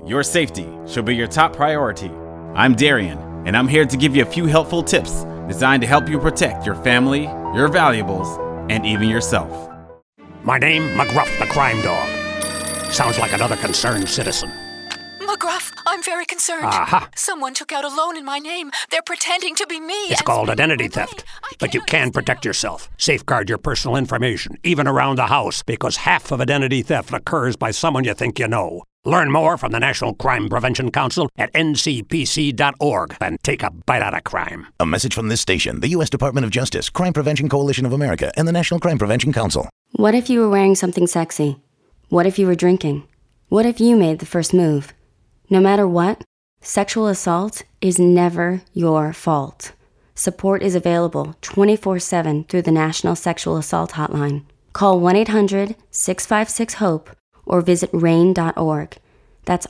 Your safety should be your top priority. I'm Darian, and I'm here to give you a few helpful tips designed to help you protect your family, your valuables, and even yourself. My name, McGruff the Crime Dog. Sounds like another concerned citizen. McGruff, I'm very concerned. Aha. Someone took out a loan in my name. They're pretending to be me. It's called identity theft. But you can protect yourself. Safeguard your personal information, even around the house, because half of identity theft occurs by someone you think you know. Learn more from the National Crime Prevention Council at ncpc.org and take a bite out of crime. A message from this station, the U.S. Department of Justice, Crime Prevention Coalition of America, and the National Crime Prevention Council. What if you were wearing something sexy? What if you were drinking? What if you made the first move? No matter what, sexual assault is never your fault. Support is available 24/7 through the National Sexual Assault Hotline. Call 1-800-656-HOPE or visit RAINN.org. That's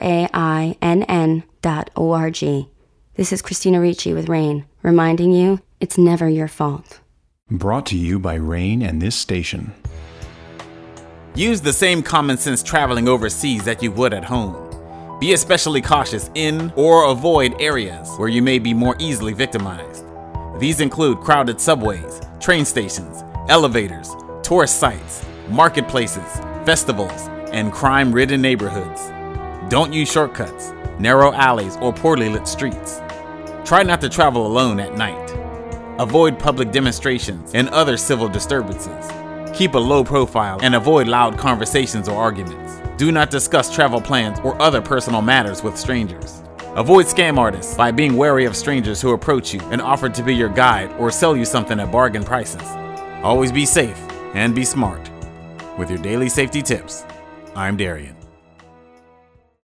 RAINN.org. This is Christina Ricci with RAINN, reminding you it's never your fault. Brought to you by RAINN and this station. Use the same common sense traveling overseas that you would at home. Be especially cautious in or avoid areas where you may be more easily victimized. These include crowded subways, train stations, elevators, tourist sites, marketplaces, festivals, and crime-ridden neighborhoods. Don't use shortcuts, narrow alleys, or poorly lit streets. Try not to travel alone at night. Avoid public demonstrations and other civil disturbances. Keep a low profile and avoid loud conversations or arguments. Do not discuss travel plans or other personal matters with strangers. Avoid scam artists by being wary of strangers who approach you and offer to be your guide or sell you something at bargain prices. Always be safe and be smart. With your daily safety tips, I'm Darian.